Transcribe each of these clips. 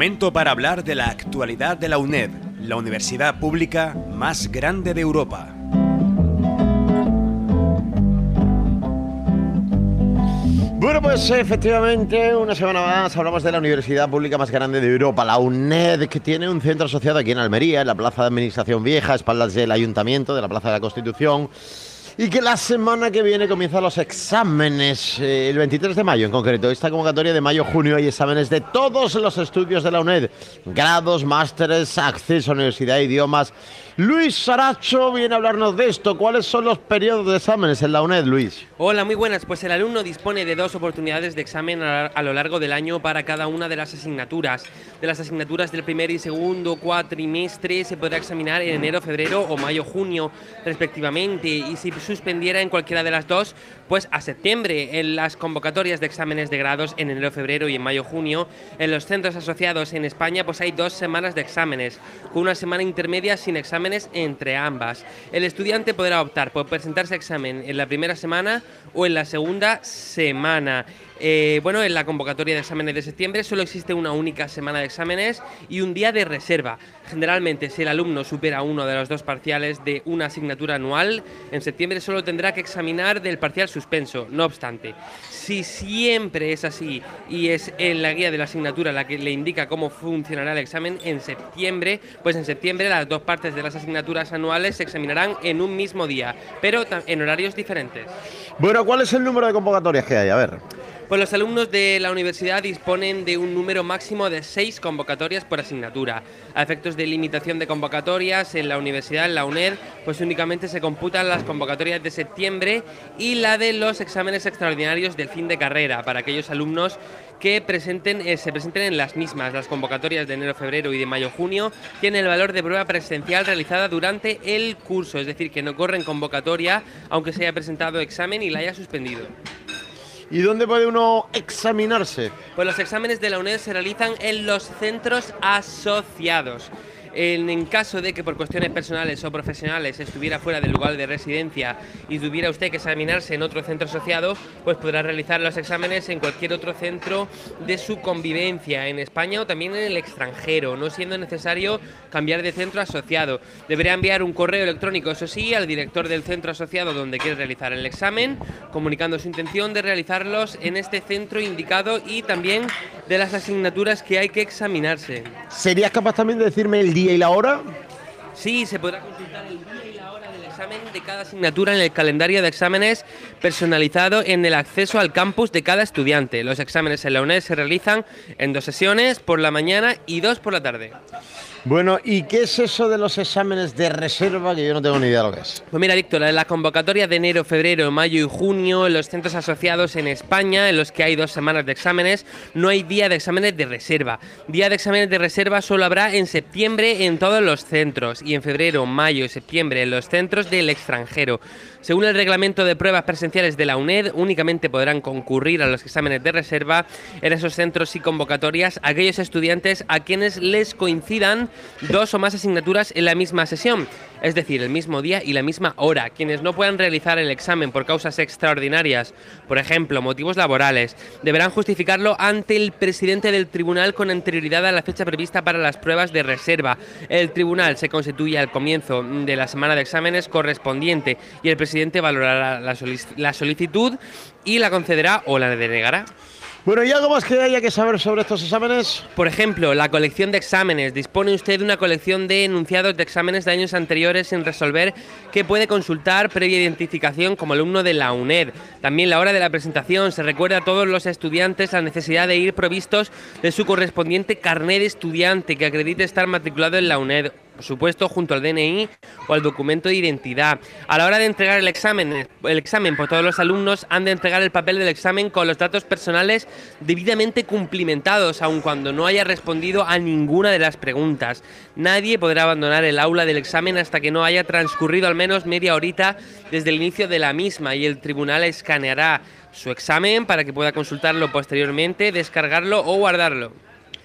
Momento para hablar de la actualidad de la UNED, la universidad pública más grande de Europa. Bueno, pues efectivamente, una semana más hablamos de la universidad pública más grande de Europa, la UNED, que tiene un centro asociado aquí en Almería, en la Plaza de Administración Vieja, a espaldas del Ayuntamiento, de la Plaza de la Constitución, y que la semana que viene comienzan los exámenes, el 23 de mayo en concreto. Esta convocatoria de mayo-junio hay exámenes de todos los estudios de la UNED, grados, másteres, acceso a universidad, idiomas. Luis Saracho viene a hablarnos de esto. ¿Cuáles son los periodos de exámenes en la UNED, Luis? Hola, muy buenas. Pues el alumno dispone de 2 oportunidades de examen a lo largo del año para cada una de las asignaturas. De las asignaturas del primer y segundo cuatrimestre se podrá examinar en enero, febrero o mayo-junio respectivamente, y si suspendiera en cualquiera de las dos, pues a septiembre. En las convocatorias de exámenes de grados en enero, febrero y en mayo-junio, en los centros asociados en España, pues hay 2 semanas de exámenes, con una semana intermedia sin exámenes entre ambas. El estudiante podrá optar por presentarse a examen en la primera semana o en la segunda semana. En la convocatoria de exámenes de septiembre solo existe una única semana de exámenes y un día de reserva. Generalmente, si el alumno supera uno de los 2 parciales de una asignatura anual, en septiembre solo tendrá que examinar del parcial suspenso. No obstante, si siempre es así y es en la guía de la asignatura la que le indica cómo funcionará el examen en septiembre, pues en septiembre las 2 partes de las asignaturas anuales se examinarán en un mismo día, pero en horarios diferentes. Bueno, ¿cuál es el número de convocatorias que hay? A ver. Pues los alumnos de la universidad disponen de un número máximo de 6 convocatorias por asignatura. A efectos de limitación de convocatorias en la universidad, en la UNED, pues únicamente se computan las convocatorias de septiembre y la de los exámenes extraordinarios del fin de carrera para aquellos alumnos que se presenten en las mismas. Las convocatorias de enero, febrero y de mayo-junio tienen el valor de prueba presencial realizada durante el curso, es decir, que no corren convocatoria aunque se haya presentado examen y la haya suspendido. ¿Y dónde puede uno examinarse? Pues los exámenes de la UNED se realizan en los centros asociados. En caso de que por cuestiones personales o profesionales estuviera fuera del lugar de residencia y tuviera usted que examinarse en otro centro asociado, pues podrá realizar los exámenes en cualquier otro centro de su convivencia, en España o también en el extranjero, no siendo necesario cambiar de centro asociado. Deberá enviar un correo electrónico, eso sí, al director del centro asociado donde quiere realizar el examen, comunicando su intención de realizarlos en este centro indicado y también de las asignaturas que hay que examinarse. ¿Serías capaz también de decirme el día y la hora? Sí, se podrá consultar el día y la hora del examen de cada asignatura en el calendario de exámenes personalizado en el acceso al campus de cada estudiante. Los exámenes en la UNED se realizan en 2 sesiones, por la mañana y 2 por la tarde. Bueno, ¿y qué es eso de los exámenes de reserva? Que yo no tengo ni idea de lo que es. Pues mira, Víctor, la convocatoria de enero, febrero, mayo y junio en los centros asociados en España, en los que hay 2 semanas de exámenes, no hay día de exámenes de reserva. Día de exámenes de reserva solo habrá en septiembre en todos los centros y en febrero, mayo y septiembre en los centros del extranjero. Según el reglamento de pruebas presenciales de la UNED, únicamente podrán concurrir a los exámenes de reserva en esos centros y convocatorias aquellos estudiantes a quienes les coincidan 2 o más asignaturas en la misma sesión, es decir, el mismo día y la misma hora. Quienes no puedan realizar el examen por causas extraordinarias, por ejemplo, motivos laborales, deberán justificarlo ante el presidente del tribunal con anterioridad a la fecha prevista para las pruebas de reserva. El tribunal se constituye al comienzo de la semana de exámenes correspondiente y el presidente valorará la solicitud y la concederá o la denegará. Bueno, ¿y algo más que haya que saber sobre estos exámenes? Por ejemplo, la colección de exámenes. Dispone usted de una colección de enunciados de exámenes de años anteriores sin resolver que puede consultar previa identificación como alumno de la UNED. También la hora de la presentación. Se recuerda a todos los estudiantes la necesidad de ir provistos de su correspondiente carné de estudiante que acredite estar matriculado en la UNED, por supuesto, junto al DNI o al documento de identidad. A la hora de entregar el examen, pues todos los alumnos han de entregar el papel del examen con los datos personales debidamente cumplimentados, aun cuando no haya respondido a ninguna de las preguntas. Nadie podrá abandonar el aula del examen hasta que no haya transcurrido al menos media horita desde el inicio de la misma, y el tribunal escaneará su examen para que pueda consultarlo posteriormente, descargarlo o guardarlo.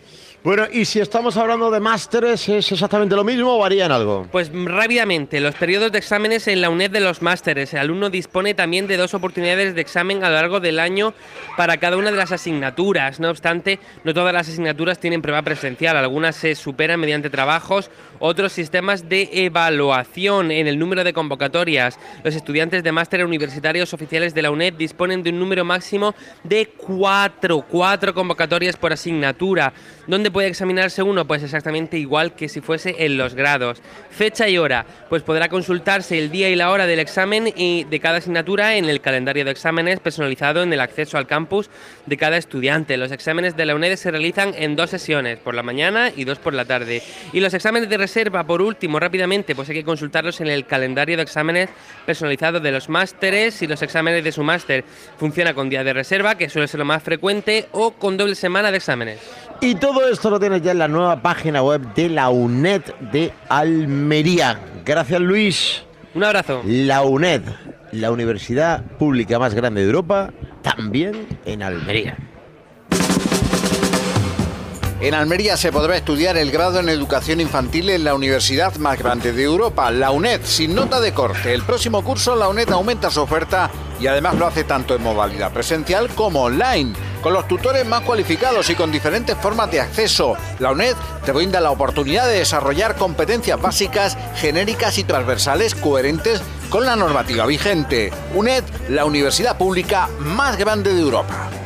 Bueno, y si estamos hablando de másteres, ¿es exactamente lo mismo o varían algo? Pues rápidamente, los periodos de exámenes en la UNED de los másteres. El alumno dispone también de 2 oportunidades de examen a lo largo del año para cada una de las asignaturas. No obstante, no todas las asignaturas tienen prueba presencial. Algunas se superan mediante trabajos, otros sistemas de evaluación. En el número de convocatorias, los estudiantes de máster universitarios oficiales de la UNED disponen de un número máximo de 4 convocatorias por asignatura. ¿Dónde puede examinarse uno? Pues exactamente igual que si fuese en los grados. Fecha y hora, pues podrá consultarse el día y la hora del examen y de cada asignatura en el calendario de exámenes personalizado en el acceso al campus de cada estudiante. Los exámenes de la UNED se realizan en 2 sesiones, por la mañana y 2 por la tarde. Y los exámenes de reserva, por último, rápidamente, pues hay que consultarlos en el calendario de exámenes personalizado de los másteres. Si los exámenes de su máster funciona con día de reserva, que suele ser lo más frecuente, o con doble semana de exámenes. Y todo esto lo tienes ya en la nueva página web de la UNED de Almería. Gracias, Luis. Un abrazo. La UNED, la universidad pública más grande de Europa, también en Almería. En Almería se podrá estudiar el grado en educación infantil en la universidad más grande de Europa, la UNED, sin nota de corte. El próximo curso la UNED aumenta su oferta y además lo hace tanto en modalidad presencial como online, con los tutores más cualificados y con diferentes formas de acceso. La UNED te brinda la oportunidad de desarrollar competencias básicas, genéricas y transversales coherentes con la normativa vigente. UNED, la universidad pública más grande de Europa.